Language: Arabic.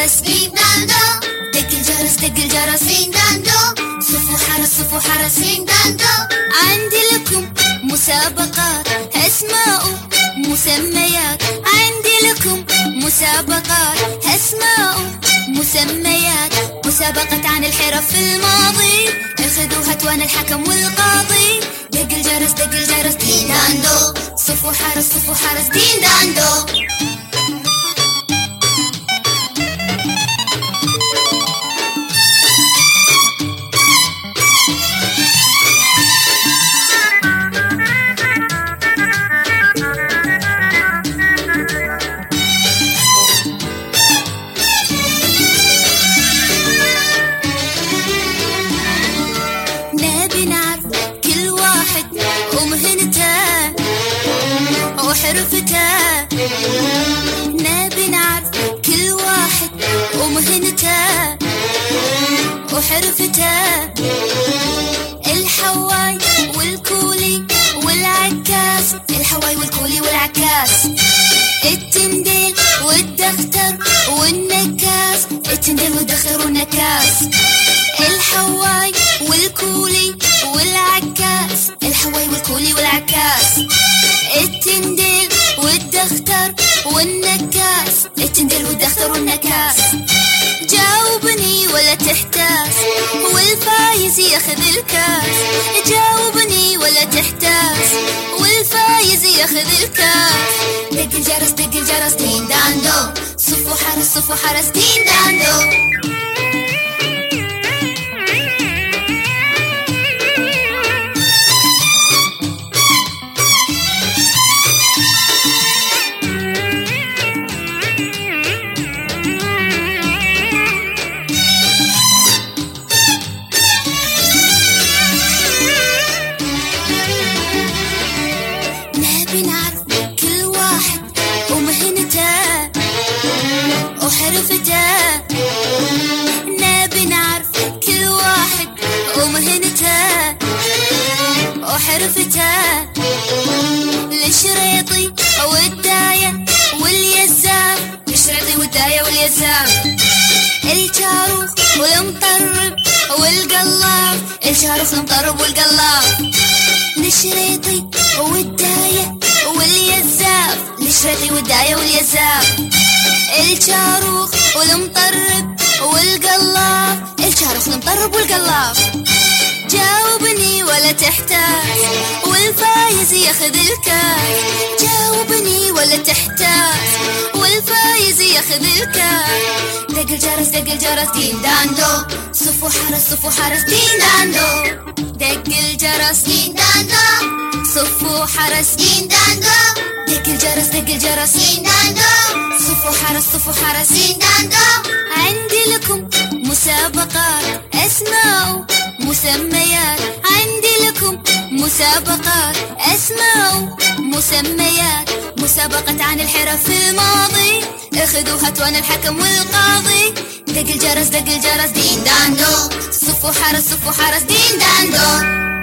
الجرس دين داندو، دق الجرس دق الجرس دين داندو، صفوا حرس صفوا حرس دين داندو. عندي لكم مسابقات أسماء مسميات، عندي لكم مسابقات أسماء مسميات، مسابقة عن الحرف في الماضي، اخذوها وانا الحكم والقاضي. دق الجرس دق الجرس دين داندو، صفوا حرس صفوا حرس دين داندو. وحرفته، نبي نعرف كل واحد ومهنته وحرفته. الحواي والكولي والعكاس، الحواي والكولي والعكاس، التنديل والدختر والنكاس، التنديل والدختر والنكاس. الحواي والكولي والعكاس، الحواي والكولي والعكاس، التنديل والدختر والنكاس، التنديل والدختر والنكاس. جاوبني ولا تحتاس، والفايز ياخذ الكاس. جاوبني ولا تحتاس، والفايز ياخذ الكاس. دق الجرس دق الجرس دين داندو، صفوا حرس صفوا حرس دين داندو. وحرفته، نبي نعرف كل واحد ومهنته وحرفته. الشريطي والداية واليزام، الشريطي والداية واليزام. الشاروخ والمطرب والقلاب، الشاروخ والمطرب والقلاب. الشريطي والداية واليزام، الشريطي والداية واليزام. الشاروخ والمطرب والقلاب، الشاروخ والمطرب والقلاب. جاوبني ولا تحتاس، والفايز ياخذ الكاس. جاوبني ولا تحتاس، والفايز ياخذ الكاس. دق الجرس دق الجرس دين داندو، صفوا حرس صفوا حرس دين داندو. دق الجرس دين داندو، صفوا حرس دين داندو. دق الجرس دق الجرس دين داندو، صفوا حرس صفوا حرس دين داندو. عندي لكم مسابقات أسماء مسميات، عندي لكم مسابقات أسماء مسميات، مسابقة عن الحرف في الماضي، اخذوها وانا الحكم والقاضي. دق الجرس دق الجرس دين داندو، صفوا حرس صفوا حرس دين داندو.